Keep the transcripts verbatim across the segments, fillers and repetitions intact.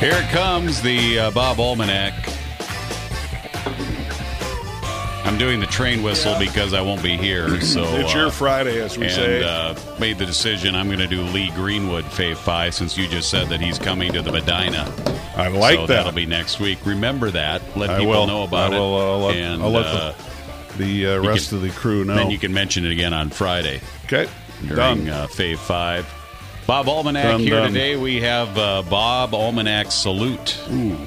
Here it comes, the uh, Bob Almanac. I'm doing the train whistle because I won't be here. So it's your uh, Friday, as we and, say. uh, made the decision I'm going to do Lee Greenwood Fave Five since you just said that he's coming to the Medina. I like so that. That'll be next week. Remember that. Let I people will. know about I will, it. uh, let, and, I'll let uh, the, the uh, rest can, of the crew know. Then you can mention it again on Friday. Okay. During Done. Uh, Fave Five. Bob Almanac done, here done. today. We have uh, Bob Almanac Salute. Ooh.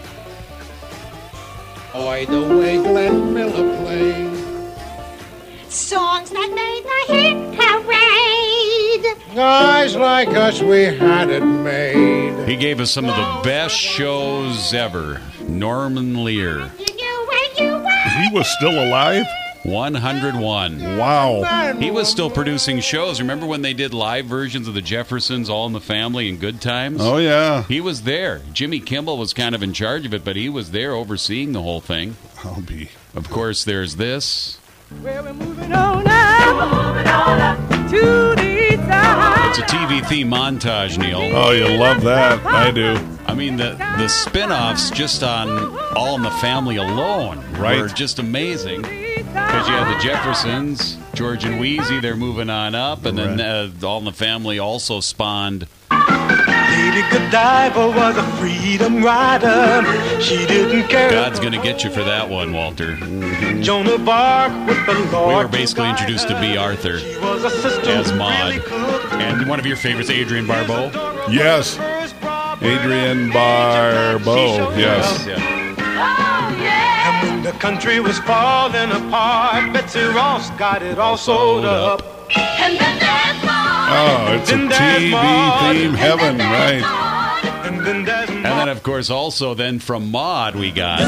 Oi, the way Glenn Miller played. Songs that made the hit parade. Guys like us, we had it made. He gave us some of the best shows ever. Norman Lear. You knew where you were. He was still alive? one hundred one. Wow. He was still producing shows. Remember when they did live versions of the Jeffersons, All in the Family, and Good Times? Oh, yeah. He was there. Jimmy Kimmel was kind of in charge of it, but he was there overseeing the whole thing. I'll be. Of course, there's this. Well, we're moving on now. We're moving on up to the side. It's a T V theme montage, Neil. Oh, you love that. I do. I mean, the, the spin-offs just on All in the Family alone Right. were just amazing. Because you had the Jeffersons, George and Wheezy, they're moving on up, and then uh, All in the Family also spawned. Lady Godiva was a freedom rider. She didn't care. God's Gonna Get You for that one, Walter. Mm-hmm. Joan of Arc with the Lord. We were basically introduced to B. Arthur She was a sister as who Maud. really cooked. And one of your favorites, Adrienne Barbeau. Yes. Adrienne Barbeau. Yes. Yeah. And when the country was falling apart, Betsy Ross got it all sewed up. And then there's more. Oh, it's a Then there's T V Maud. theme heaven, right? And then there's And then, of course, also then from Maud we got.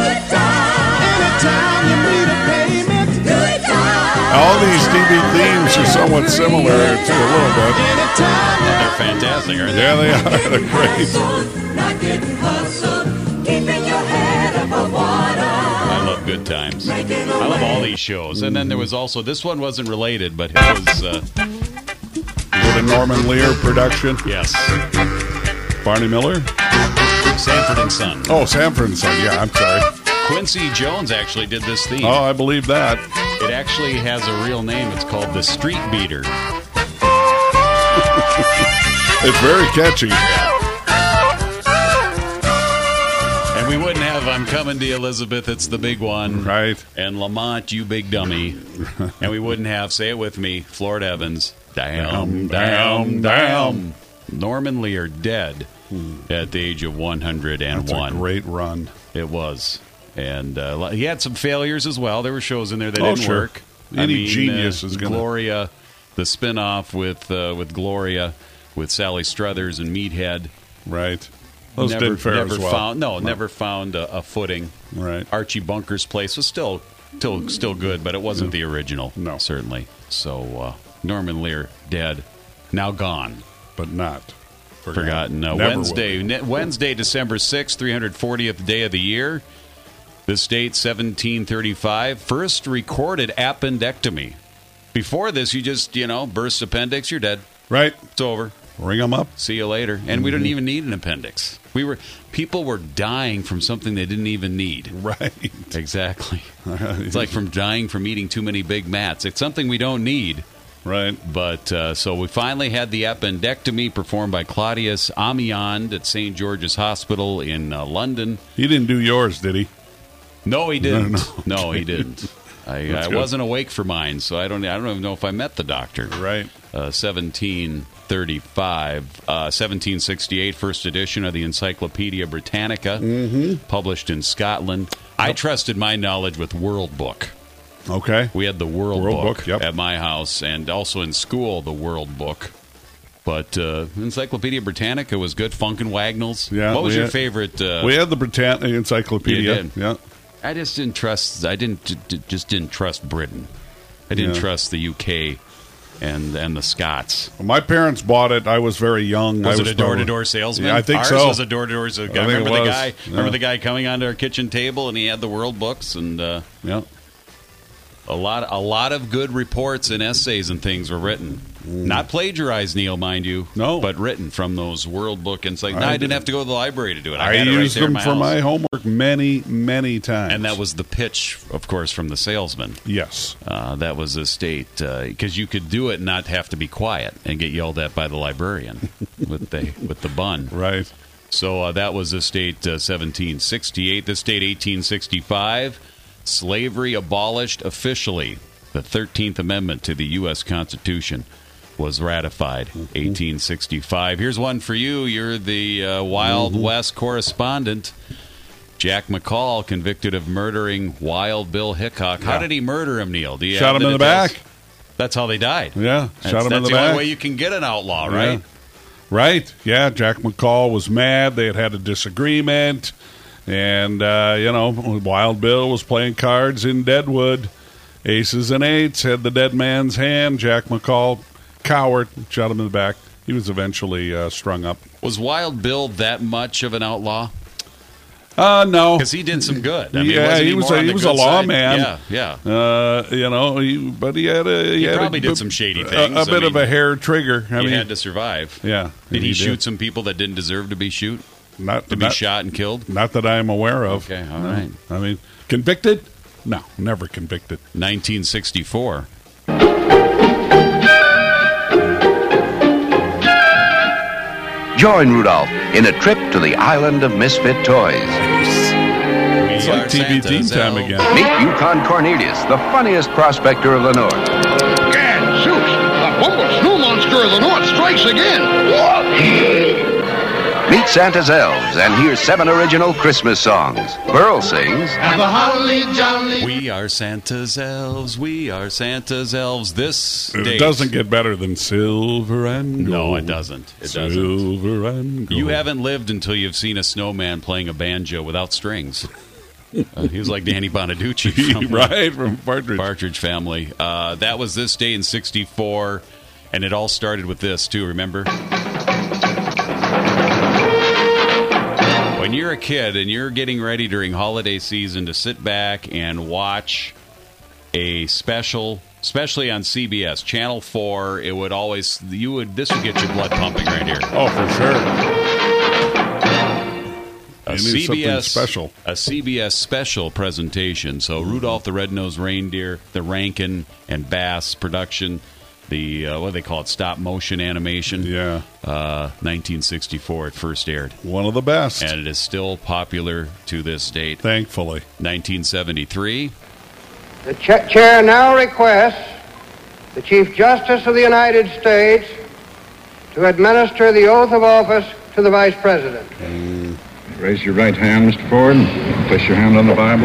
All these T V themes are somewhat similar to a little bit. They're fantastic, aren't they? Yeah, they are. They're great. I love Good Times. I love all these shows. And then there was also, this one wasn't related, but it was, uh, Is it a Norman Lear production? yes, Barney Miller? Sanford and Son. Oh, Sanford and Son. Yeah, I'm sorry. Quincy Jones actually did this theme. Oh, I believe that. It actually has a real name. It's called The Street Beater. It's very catchy. And we wouldn't have I'm Coming to You, Elizabeth, it's the big one. Right. And Lamont, You Big Dummy. And we wouldn't have, say it with me, Florida Evans. Damn, damn, damn. Norman Lear dead at the age of one hundred one. That's a great run. It was. And uh, he had some failures as well. There were shows in there that Oh, didn't sure. work. Any genius is gonna- Gloria, the spinoff with uh, with Gloria, with Sally Struthers and Meathead. Right. Those never, didn't fare never as well. Found, no, never found a, a footing. Right. Archie Bunker's Place was still, still, still good, but it wasn't the original. No. certainly. So uh, Norman Lear dead, now gone, But not forgotten. Uh, Never Wednesday, will. ne- Wednesday, December sixth, three hundred fortieth day of the year. This date, seventeen thirty-five. First recorded appendectomy. Before this, you just, you know, burst appendix, you're dead. Right. It's over. Ring them up. See you later. And we didn't even need an appendix. We were people were dying from something they didn't even need. Right. Exactly. It's like from dying from eating too many Big Mats. It's something we don't need. Right. But uh, so we finally had the appendectomy performed by Claudius Amiand at Saint George's Hospital in uh, London. He didn't do yours, did he? No, he didn't. No, No, no, okay. he didn't. I, That's I good. wasn't awake for mine, so I don't. I don't even know if I met the doctor. Right. Uh, seventeen thirty-five, uh, seventeen sixty-eight, first edition of the Encyclopedia Britannica, Mm-hmm. published in Scotland. I trusted my knowledge with World Book. Okay. We had the World, World Book, Book, yep. at my house, and also in school, the World Book. But uh, Encyclopedia Britannica was good. Funk and Wagnalls. Yeah, What was we your had- favorite? Uh, We had the Britannica Encyclopedia. You did. Yeah. I just didn't trust. I didn't d- d- just didn't trust Britain. I didn't Yeah. trust the U K and and the Scots. Well, my parents bought it. I was very young. Was I it a door to probably- door salesman? Yeah, I think Ours so. was a door to door. I think remember it the was. guy. Yeah. Remember the guy coming onto our kitchen table, and he had the world books and uh, Yeah. a lot a lot of good reports and essays and things were written. Not plagiarized, Neil, mind you. No. But written from those World Book Encycl- I No, I did. didn't have to go to the library to do it. I, I had it right used there in them my for house. my homework many, many times. And that was the pitch, of course, from the salesman. Yes. Uh, that was the state, because you could do it and not have to be quiet and get yelled at by the librarian with the with the bun. Right. So uh, that was the state uh, seventeen sixty-eight. The state eighteen sixty-five. Slavery abolished officially. The thirteenth Amendment to the U S Constitution was ratified. eighteen sixty-five. Here's one for you. You're the uh, Wild Mm-hmm. West correspondent. Jack McCall convicted of murdering Wild Bill Hickok. How Yeah. did he murder him, Neil? Do you Shot have him in the details? back. That's how they died. Yeah, That's, shot him that's in the the back. only way you can get an outlaw, right? Yeah. Right. Yeah, Jack McCall was mad. They had had a disagreement. And, uh, you know, Wild Bill was playing cards in Deadwood. Aces and eights had the dead man's hand. Jack McCall, coward, shot him in the back. He was eventually uh, strung up. Was Wild Bill that much of an outlaw? Uh, no. Because he did some good. I mean, yeah, wasn't he was more a, on he the was good a side? lawman. Yeah, yeah. Uh, you know, he, but he had a he, He had probably a, did some shady a- things. A, I bit of mean, a hair trigger. I he mean, had to survive. yeah. Did he, he shoot did. some people that didn't deserve to be shoot Not to be not, shot and killed? Not that I am aware of. Okay, all No. right. I mean, convicted? No, never convicted. nineteen sixty-four. Join Rudolph in a trip to the island of misfit toys. It's like T V Teen Time again. Meet Yukon Cornelius, the funniest prospector of the North. Gad, Zeus, the Bumble Snow Monster of the North strikes again. Meet Santa's elves and hear seven original Christmas songs. Burl sings, Have a holly jolly. We are Santa's elves. We are Santa's elves. This It date. doesn't get better than Silver and Gold. No, it doesn't. It doesn't. Silver and Gold. You haven't lived until you've seen a snowman playing a banjo without strings. Uh, he was like Danny Bonaducci from right, from Partridge. Partridge Family. Uh, that was this day in sixty-four, and it all started with this, too, remember? When you're a kid and you're getting ready during holiday season to sit back and watch a special, especially on C B S, Channel four, it would always, you would, this would get your blood pumping right here. Oh, for sure. A You need something C B S special. a C B S special presentation. So Rudolph the Red-Nosed Reindeer, the Rankin and Bass production, the uh, what do they call it, stop motion animation. Yeah. Uh, nineteen sixty-four it first aired, One of the best, and it is still popular to this date. thankfully. nineteen seventy-three. The cha- chair now requests the Chief Justice of the United States to administer the oath of office to the Vice President. Raise your right hand, Mister Ford. Place your hand on the Bible.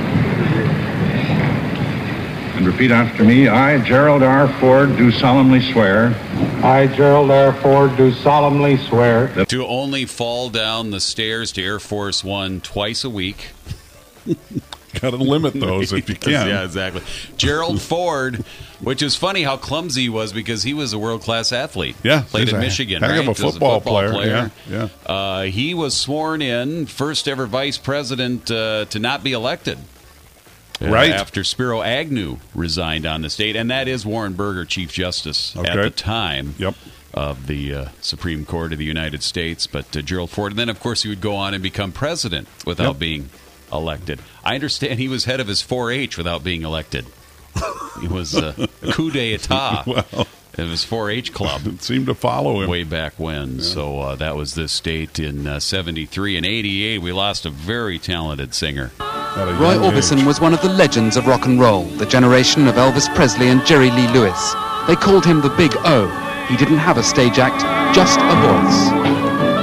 And repeat after me. I, Gerald R. Ford, do solemnly swear I, Gerald R. Ford, do solemnly swear To only fall down the stairs to Air Force One twice a week. Got to limit those if you can. Yeah, exactly. Gerald Ford, which is funny how clumsy he was because he was a world-class athlete. Yeah, Played he's in a Michigan, heck of right? a Was football player, yeah, Uh, he was sworn in, first ever vice president uh, to not be elected. Uh, Right. After Spiro Agnew resigned on the state. And that is Warren Burger, Chief Justice at Okay. the time. Yep. Of the uh, Supreme Court of the United States, but uh, Gerald Ford. And then, of course, he would go on and become president without Yep. being elected. I understand he was head of his four H without being elected. He was uh, a coup d'etat Well, of his four H club it seemed to follow him. way back when. So uh, that was this state in uh, seventy-three. In eighty-eight, we lost a very talented singer. At a Roy young Orbison age. was one of the legends of rock and roll, the generation of Elvis Presley and Jerry Lee Lewis. They called him the Big O. He didn't have a stage act, just a voice.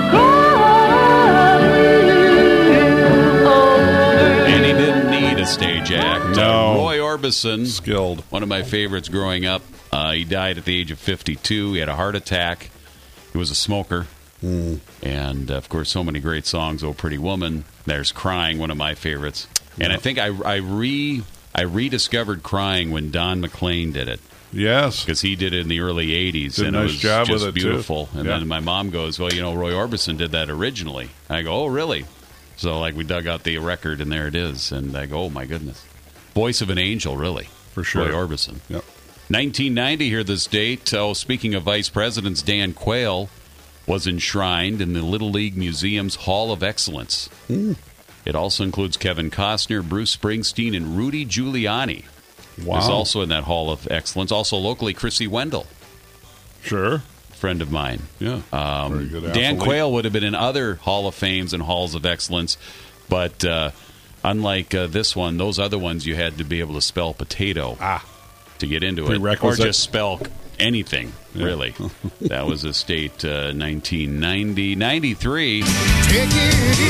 And he didn't need a stage act. No. Uh, Roy Orbison, Skilled. one of my favorites growing up. Uh, he died at the age of fifty-two. He had a heart attack. He was a smoker. Mm. And, of course, so many great songs. Oh, Pretty Woman. There's Crying, one of my favorites. And I think I, I re I rediscovered Crying when Don McLean did it. Yes. Because he did it in the early eighties, Did a and nice it was job just with it, too. beautiful. And Yeah. then my mom goes, well, you know, Roy Orbison did that originally. I go, oh, really? So, like, we dug out the record, and there it is. And I go, oh, my goodness. Voice of an angel, really. For sure. Roy Orbison. Yep. nineteen ninety, here this date. Oh, speaking of vice presidents, Dan Quayle was enshrined in the Little League Museum's Hall of Excellence. Mm. It also includes Kevin Costner, Bruce Springsteen, and Rudy Giuliani. Wow. Is also in that Hall of Excellence. Also locally, Chrissy Wendell. Sure. Friend of mine. Yeah. Um, Very good Dan athlete. Quayle would have been in other Hall of Fames and Halls of Excellence, but uh, unlike uh, this one, those other ones you had to be able to spell potato ah. to get into it, or Prerequisite. just spell anything, Yeah. really. That was a state uh, nineteen ninety. ninety-three. Take it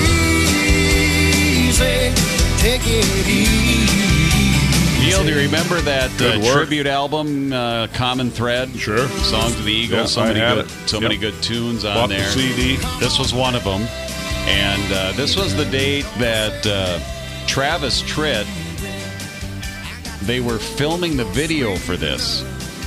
easy, take it easy. Neil, do you remember that uh, Good work. tribute album, uh, Common Thread? Sure. Songs of the Eagles, Yeah, so I many had good, it. so Yep. many good tunes on Bought the there. C D. This was one of them, and uh, this was the date that uh, Travis Tritt. They were filming the video for this,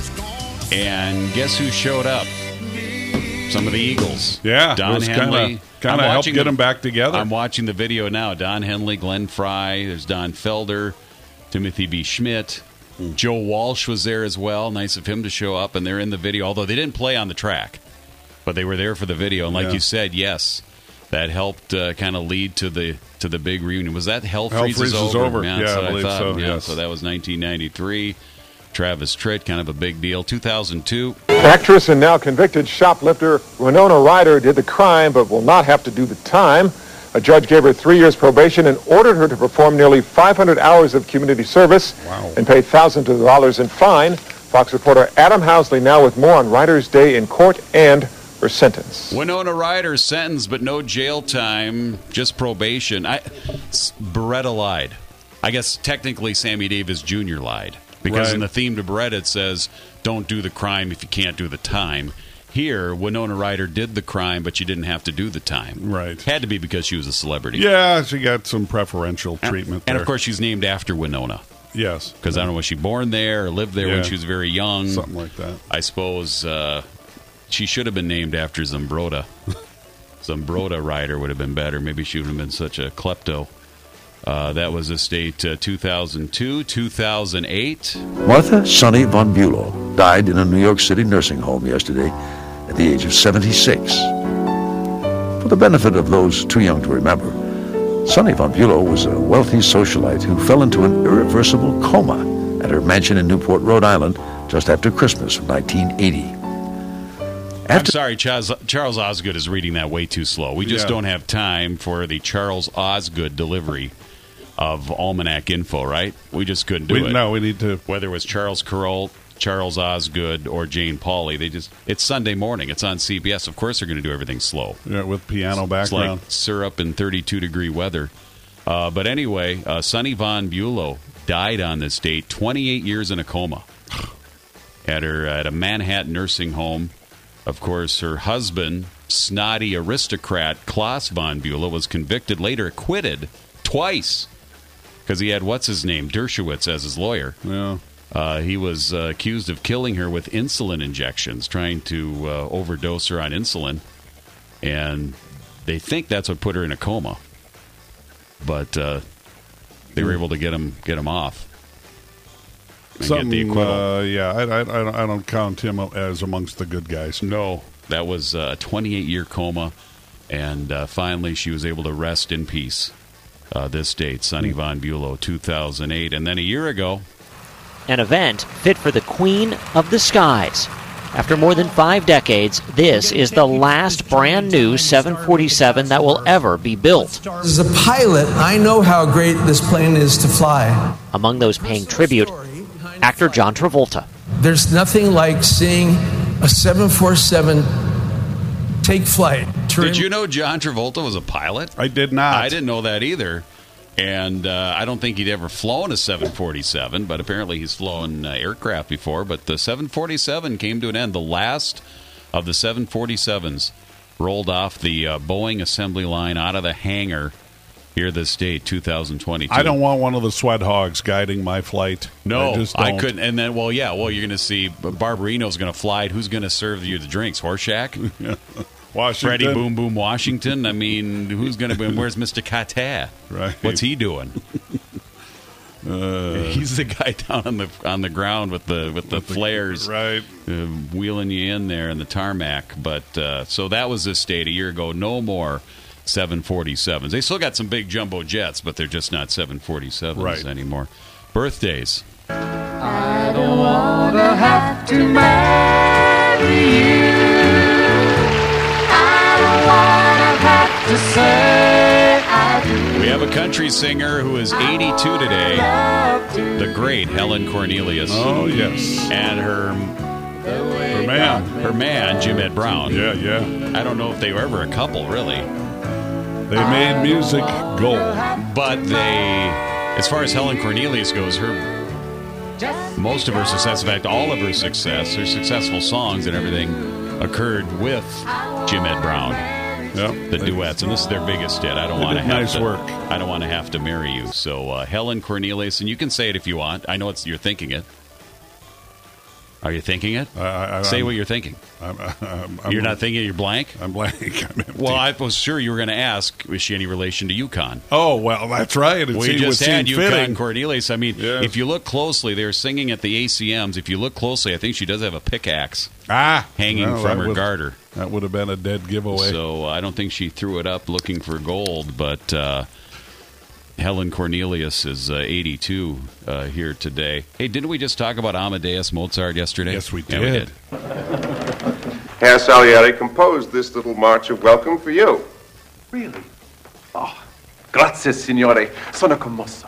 and guess who showed up? Some of the Eagles. Yeah, Don it was Henley. kinda- kinda I'm helped watching get the- them back together. I'm watching the video now. Don Henley, Glenn Fry, there's Don Felder, Timothy B. Schmidt. Hmm. Joe Walsh was there as well. Nice of him to show up, and they're in the video, although they didn't play on the track. But they were there for the video, and like Yeah. you said, yes, that helped uh, kind of lead to the to the big reunion. Was that Hell, Hell Freezes, Freezes Over? Over. Yeah, Yeah, that's I what believe thought. so, Yeah, yes. so that was nineteen ninety-three. Travis Tritt, kind of a big deal. two thousand two. Actress and now convicted shoplifter Winona Ryder did the crime but will not have to do the time. A judge gave her three years probation and ordered her to perform nearly five hundred hours of community service Wow. and pay thousands of dollars in fine. Fox reporter Adam Housley now with more on Ryder's day in court and her sentence. Winona Ryder sentenced, but no jail time, just probation. I, S- Beretta lied. I guess technically Sammy Davis Junior lied. Because Right. in the theme to Beretta it says, don't do the crime if you can't do the time. Here, Winona Ryder did the crime, but she didn't have to do the time. Right. Had to be because she was a celebrity. Yeah, she got some preferential And- treatment And, there. of course, she's named after Winona. Yes. Because I don't know, was she born there or lived there Yeah. when she was very young? Something like that. I suppose uh, she should have been named after Zambroda. Zambroda Ryder would have been better. Maybe she would have been such a klepto. Uh, that was a state uh, two thousand two, two thousand eight. Martha Sonny von Bülow died in a New York City nursing home yesterday at the age of seventy-six. For the benefit of those too young to remember, Sonny von Bülow was a wealthy socialite who fell into an irreversible coma at her mansion in Newport, Rhode Island, just after Christmas of nineteen eighty. I'm sorry, Charles, Charles Osgood is reading that way too slow. We just Yeah. don't have time for the Charles Osgood delivery of Almanac info, right? We just couldn't do We, it. no, we need to. Whether it was Charles Carroll, Charles Osgood, or Jane Pauley, they just it's Sunday morning. It's on C B S. Of course, they're going to do everything slow. Yeah, with piano It's background. like syrup in thirty-two degree weather. Uh, but anyway, uh, Sonny von Bülow died on this date, twenty-eight years in a coma, at her at a Manhattan nursing home. Of course, her husband, snotty aristocrat Klaus von Bülow, was convicted, later acquitted twice because he had what's his name Dershowitz as his lawyer. Yeah. Uh, he was uh, accused of killing her with insulin injections, trying to uh, overdose her on insulin, and they think that's what put her in a coma. But uh, they were able to get him get him off. And get the Something, acquittal. uh, yeah, I, I, I don't- I don't count him as amongst the good guys. No, that was a twenty-eight year coma, and uh, finally she was able to rest in peace. Uh, this date, Sonny von Bülow, two thousand eight, and then a year ago, An event fit for the Queen of the Skies. After more than five decades, this is the last brand new seven forty-seven that will ever be built. As a pilot, I know how great this plane is to fly. Among those paying tribute, actor John Travolta. There's nothing like seeing a seven forty-seven take flight. did you know John Travolta was a pilot? I did not. I didn't know that either. And uh, I don't think he'd ever flown a seven forty-seven, but apparently he's flown uh, aircraft before. But the seven forty-seven came to an end. The last of the seven forty-sevens rolled off the uh, Boeing assembly line out of the hangar here this date, two thousand twenty-two. I don't want one of the sweat hogs guiding my flight. No, I, just I don't. couldn't. And then, well, yeah, well, you're going to see Barbarino's going to fly it. Who's going to serve you the drinks? Horseshack? Washington. Freddie Boom Boom Washington? I mean, who's going to be? Where's Mister Kata? Right. What's he doing? Uh, He's the guy down on the on the ground with the with the with the- flares, right? Uh, wheeling you in there in the tarmac. But uh, so that was this state a year ago. No more seven forty-sevens. They still got some big jumbo jets, but they're just not seven forty-sevens Right. anymore. Birthdays. I don't want to have to marry you. I don't want to have to say I do. We have a country singer who is eighty-two today. The great Helen Cornelius. Oh, yes. And her Her man. her man, Jim Ed Brown. Yeah, yeah. I don't know if they were ever a couple, really. They made music gold. But they, as far as Helen Cornelius goes, her most of her success, in fact, all of her success, her successful songs and everything occurred with Jim Ed Brown. Yep. The duets, and this is their biggest hit. I don't They want to did have nice to. work. I don't want to have to marry you. So uh, Helen Cornelius, and you can say it if you want. I know it's you're thinking it. Are you thinking it? I, I, say I'm, what you're thinking. I'm, I'm, I'm, You're not thinking. You're blank. I'm blank. I'm empty. Well, I was sure you were going to ask, was she any relation to Yukon? Oh, well, that's right. It We seemed- just would had seem Yukon fitting. Cornelius. I mean, Yes. if you look closely, they were singing at the A C Ms. If you look closely, I think she does have a pickaxe Ah, hanging well, from that her would- garter. That would have been a dead giveaway. So uh, I don't think she threw it up looking for gold, but uh, Helen Cornelius is uh, eighty-two uh, here today. Hey, didn't we just talk about Amadeus Mozart yesterday? Yes, we Yeah, we did. Herr Salieri composed this little march of welcome for you. Really? Oh, grazie, signore. Sono commosso.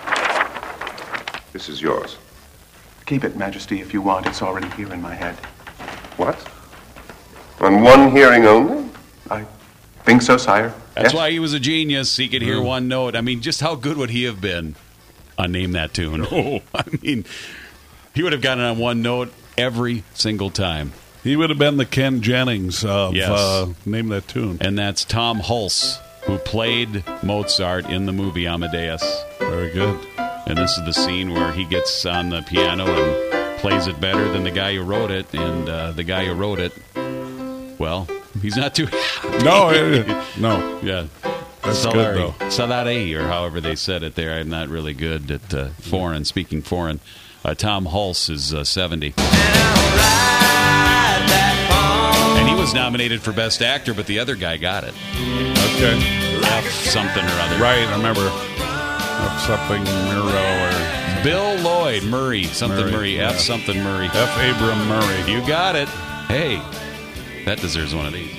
This is yours. Keep it, Majesty, if you want. It's already here in my head. What? On one hearing only? I think so, sire. That's Yes? why he was a genius. He could hear Mm. one note. I mean, just how good would he have been on Name That Tune? Oh. I mean, he would have gotten on one note every single time. He would have been the Ken Jennings of Yes. uh, Name That Tune. And that's Tom Hulse, who played Mozart in the movie Amadeus. Very good. And this is the scene where he gets on the piano and plays it better than the guy who wrote it. And uh, the guy who wrote it, well, he's not too... No, uh, no. Yeah. That's good, Salari, though. Salari, or however they said it there. I'm not really good at uh, foreign, speaking foreign. Uh, Tom Hulse is uh, seventy. And he was nominated for Best Actor, but the other guy got it. Okay. F something or other. Right, I remember. F something Murrow or... Bill Lloyd Murray, something Murray, Murray, F yeah. something Murray. F. Abram Murray. You got it. Hey, that deserves one of these.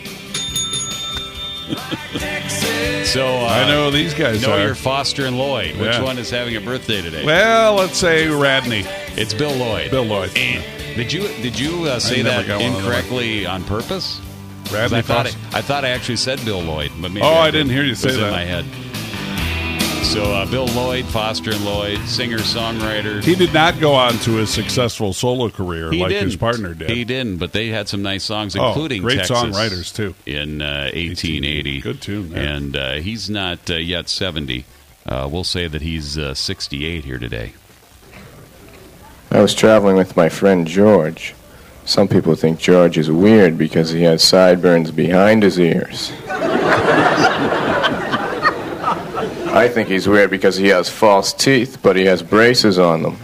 So uh, I know these guys know are. you're Foster and Lloyd. Which Yeah. one is having a birthday today? Well, let's say Radney. It's Bill Lloyd. Bill Lloyd. Eh. Did you did you uh, say never that got one of them. incorrectly on purpose? 'Cause Radney I thought Foster. I, I thought I actually said Bill Lloyd, but maybe Oh, I didn't. didn't hear you It say was that. in my head. So uh, Bill Lloyd, Foster and Lloyd, singer songwriter. He did not go on to a successful solo career He like didn't. his partner did. He didn't, but they had some nice songs, Oh, including great Texas songwriters, too. in uh, eighteen eighty. Good tune, yeah. And uh, he's not uh, yet seventy. Uh, we'll say that he's uh, sixty-eight here today. I was traveling with my friend George. Some people think George is weird because he has sideburns behind his ears. I think he's weird because he has false teeth, but he has braces on them.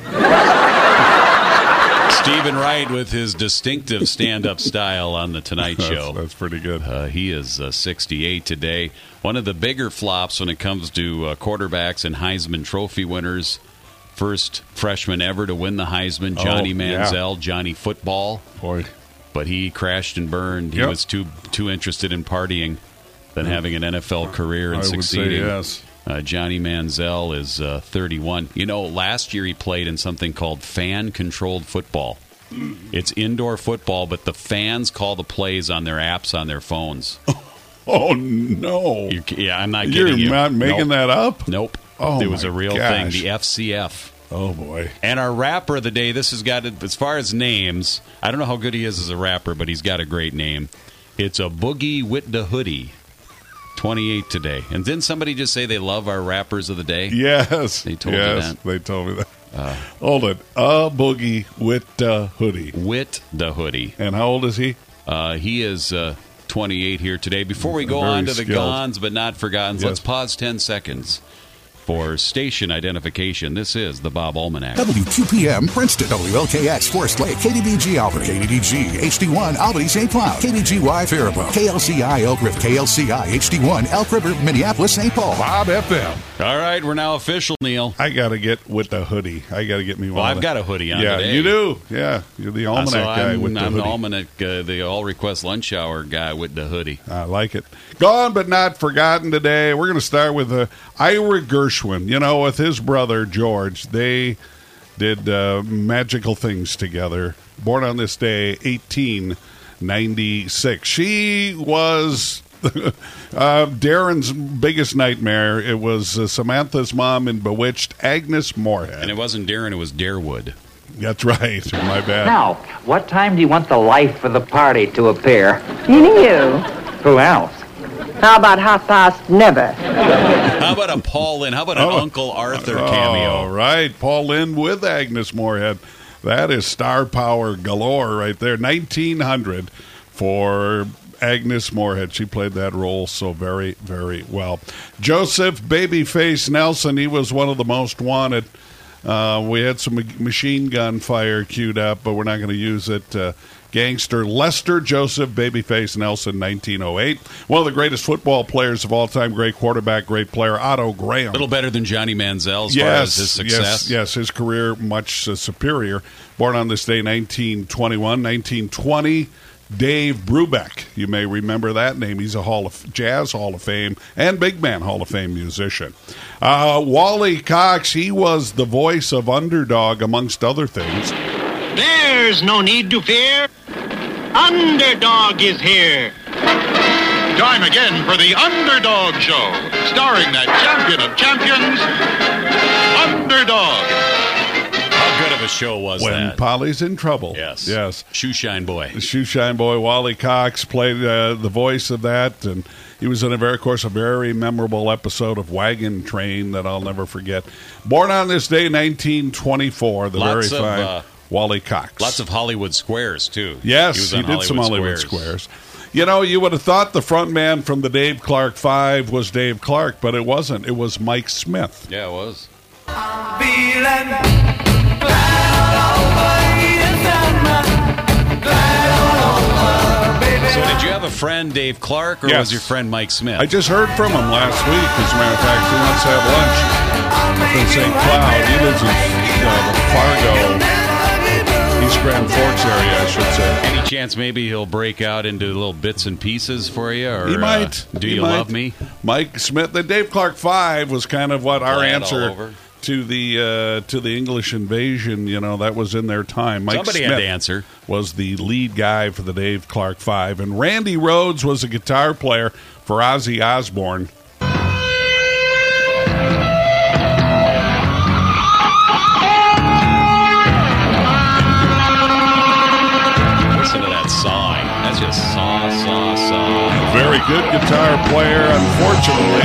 Stephen Wright with his distinctive stand-up style on The Tonight That's- Show. that's pretty good. Uh, he is uh, sixty-eight today. One of the bigger flops when it comes to uh, quarterbacks and Heisman Trophy winners. First freshman ever to win the Heisman, Johnny Oh, yeah. Manziel, Johnny Football. Boy. But he crashed and burned. He Yep. was too too interested in partying than having an N F L career and I would say succeeding. yes. Uh, Johnny Manziel is uh, thirty-one. You know, last year he played in something called fan-controlled football. It's indoor football, but the fans call the plays on their apps on their phones. Oh, no. You're, yeah, I'm not You're kidding you. not making Nope. that up? Nope. Oh, it was my a real gosh. thing, the F C F. Oh, boy. And our rapper of the day, this has got, as far as names, I don't know how good he is as a rapper, but he's got a great name. It's a Boogie with the Hoodie. twenty-eight today. And didn't somebody just say they love our rappers of the day? Yes. They told yes, you that. they told me that. Uh, Hold it. A Boogie with the Hoodie. With the Hoodie. And how old is he? Uh, he is uh, twenty-eight here today. Before we go Very on to the skilled. Gons but not forgotten, Yes. let's pause ten seconds for station identification. This is the Bob Almanac. W Q P M Princeton, W L K X Forest Lake, K D B G Albany, K D D G H D one Albany Saint Cloud, K D G Y Faribault, K L C I Elk River, K L C I H D one Elk River, Minneapolis, Saint Paul. Bob F M. All right, we're now official, Neil. I got to get with the hoodie. I got to get me one. Well, of I've the, got a hoodie on Yeah, today. you do. Yeah, you're the almanac uh, so guy I'm, with the I'm hoodie. the almanac, uh, the all request lunch hour guy with the hoodie. I like it. Gone but not forgotten today. We're going to start with uh, Ira Gershwin. You know, with his brother George, they did uh, magical things together. Born on this day, eighteen ninety-six. She was uh, Darren's biggest nightmare. It was uh, Samantha's mom in Bewitched, Agnes Moorehead. And it wasn't Darren, it was Darewood. That's right. My bad. Now, what time do you want the life of the party to appear? Meaning you. Who else? How about half past never? How about a Paul Lynn? How about an Oh. Uncle Arthur All cameo? right, Paul Lynde with Agnes Moorehead. That is star power galore right there. nineteen hundred for Agnes Moorehead. She played that role so very, very well. Joseph Babyface Nelson, he was one of the most wanted. Uh, we had some machine gun fire queued up, but we're not going to use it. Uh, gangster Lester Joseph Babyface Nelson, nineteen oh eight. One of the greatest football players of all time, great quarterback, great player, Otto Graham. A little better than Johnny Manziel as yes, far as his success. Yes, yes, his career much uh, superior. Born on this day, nineteen twenty-one. nineteen twenty, Dave Brubeck. You may remember that name. He's a Hall of Jazz Hall of Fame and Big Band Hall of Fame musician. Uh, Wally Cox, he was the voice of Underdog, amongst other things. There's no need to fear. Underdog is here. Time again for the Underdog Show, starring that champion of champions, Underdog. How good of a show was When that? Polly's in trouble. Yes. Yes. Shoeshine Boy. The Shoeshine Boy, Wally Cox, played uh, the voice of that, and he was in, a very, of course, a very memorable episode of Wagon Train that I'll never forget. Born on this day, nineteen twenty-four, the Lots very of, fine uh, Wally Cox. Lots of Hollywood Squares, too. Yes, he, was he, on did Hollywood some Hollywood Squares. Squares. You know, you would have thought the front man from the Dave Clark Five was Dave Clark, but it wasn't. It was Mike Smith. Yeah, it was. So did you have a friend, Dave Clark, or Yes. was your friend Mike Smith? I just heard from him last week. As a matter of fact, he wants to have lunch up in Saint Cloud. He lives in uh, the Fargo, East Grand Forks area, I should say. Any chance maybe he'll break out into little bits and pieces for you? Or, He might. Uh, do He you might. love me? Mike Smith. The Dave Clark Five was kind of what our Glad all answer over. to the uh, to the English invasion. You know, that was in their time. Mike Somebody Smith had to answer. was the lead guy for the Dave Clark Five, and Randy Rhoads was a guitar player for Ozzy Osbourne. Listen to that sawing. That's just saw, saw, saw. Very good guitar player, unfortunately.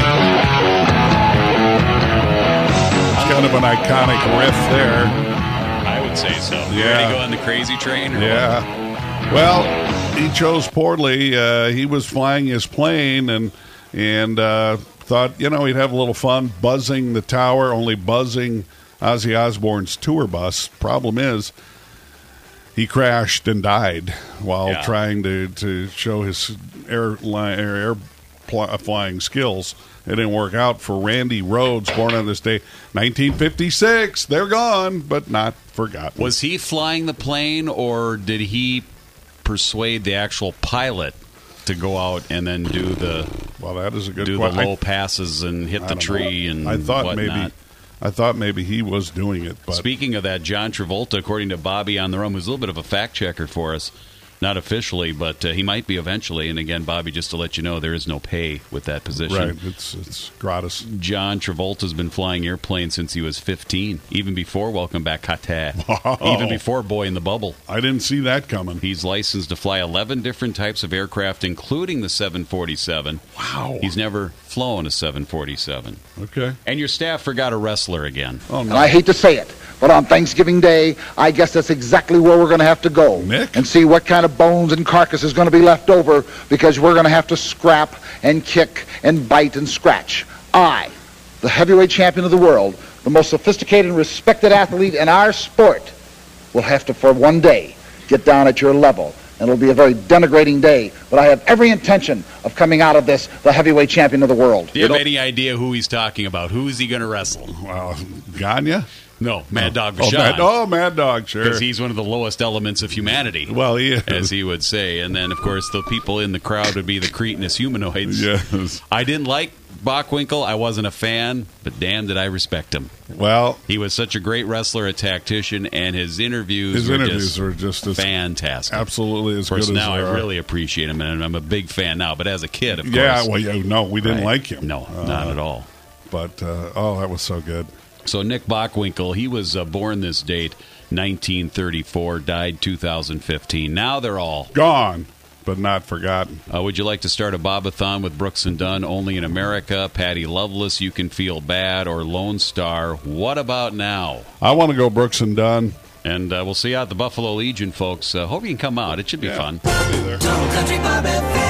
It's kind of an iconic riff there. I would say so. You Yeah. ready to go on the crazy train? Or Yeah. Well, he chose poorly. Uh, he was flying his plane and and uh, thought, you know, he'd have a little fun buzzing the tower, only buzzing Ozzy Osbourne's tour bus. Problem is, he crashed and died while Yeah. trying to, to show his airline air, air pl- flying skills. It didn't work out for Randy Rhoads, born on this day, nineteen fifty-six. They're gone, but not forgotten. Was he flying the plane, or did he persuade the actual pilot to go out and then do the well? That is a good do que- the low I- passes and hit I the don't tree know. and I thought whatnot. maybe I thought maybe he was doing it, but Speaking of that, John Travolta, according to Bobby on the Room, who's a little bit of a fact checker for us, not officially, but uh, he might be eventually. And again, Bobby, just to let you know, there is no pay with that position. right, it's it's gratis. John Travolta's been flying airplanes since he was fifteen, even before Welcome Back, Kotter. Wow. Even before Boy in the Bubble. I didn't see that coming. He's licensed to fly eleven different types of aircraft, including the seven forty-seven. Wow. He's never flown a seven forty-seven. Okay. And your staff forgot a wrestler again. Oh, And I hate to say it, but on Thanksgiving Day, I guess that's exactly where we're going to have to go. Nick? And see what kind of bones and carcass is going to be left over, because we're going to have to scrap and kick and bite and scratch. I, the heavyweight champion of the world, the most sophisticated and respected athlete in our sport, will have to, for one day, get down at your level. And it'll be a very denigrating day, but I have every intention of coming out of this the heavyweight champion of the world. Do you have any idea who he's talking about? Who is he going to wrestle? Well, Gagne? No, Mad Dog Oh, Vachon. Mad, oh, Mad Dog, sure. Because he's one of the lowest elements of humanity. Well, he is. As he would say. And then, of course, the people in the crowd would be the cretinous humanoids. Yes. I didn't like Bockwinkel. I wasn't a fan, but damn, did I respect him. Well, he was such a great wrestler, a tactician, and his interviews, his were, interviews just were just as fantastic. Absolutely as of course, good now as I there really appreciate him, and I'm a big fan now. But as a kid, of yeah, course. well, yeah, no, we didn't Right. like him. No, Uh, not at all. But, uh, oh, that was so good. So Nick Bockwinkel, he was uh, born this date, nineteen thirty-four, died two thousand fifteen. Now they're all gone, but not forgotten. Uh, would you like to start a Bobathon with Brooks and Dunn, Only in America, Patty Loveless, You Can Feel Bad, or Lone Star? What about now? I want to go Brooks and Dunn. And uh, we'll see you at the Buffalo Legion, folks. Uh, hope you can come out. It should be Yeah, fun. I'll be there. Country Bob F M.